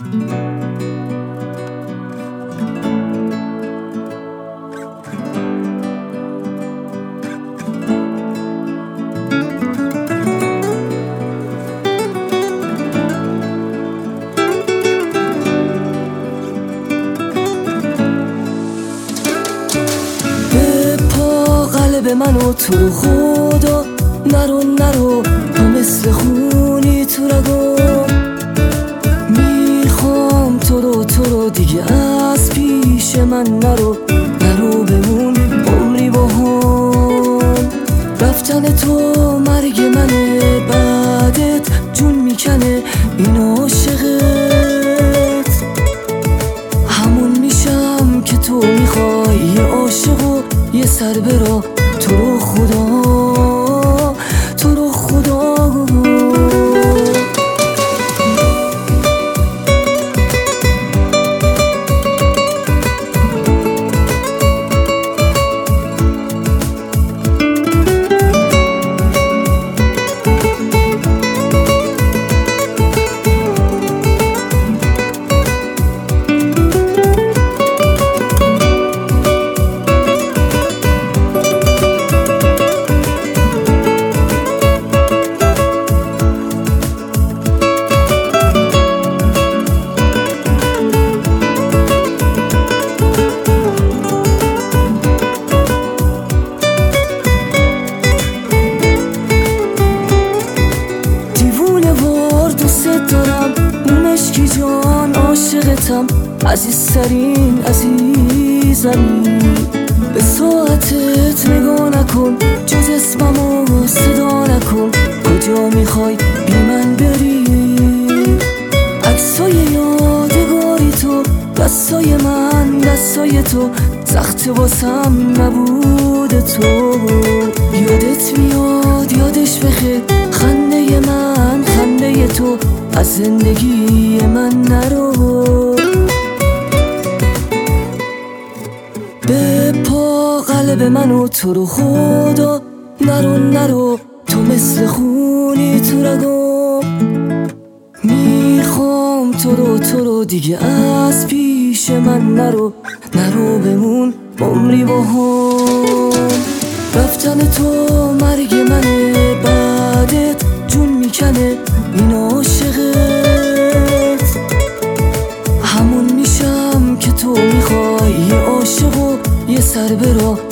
قلب منو تو رو خدا نرو تو مثل خونی تو رگم میخوام تو رو دیگه از پیش من نرو بمون عمری با هم رفتن تو مرگ منه بعدت جون میکنه این عاشقت همون میشم که تو میخوای یه عاشق و یه سر برا تو رو خدا عشقی جان عاشقتم عزیزترین عزیزمی به ساعتت نگاه نکن جز اسممو صدا نکن کجا میخوای بی من بری عکسای یادگاری تو دستای من دستای تو سخت واسم نبود تو یادت میاد یادش بخیر خنده من خنده تو از زندگی من نرو به پا قلب منو تو رو خدا نرو تو مثل خونی تو رگم میخوام تو رو دیگه از پیش من نرو بمون عمری با هم رفتن تو مرگ منه بعدت جون میکنه این عاشقت همون میشم که تو میخوای یه عاشق و یه سر برا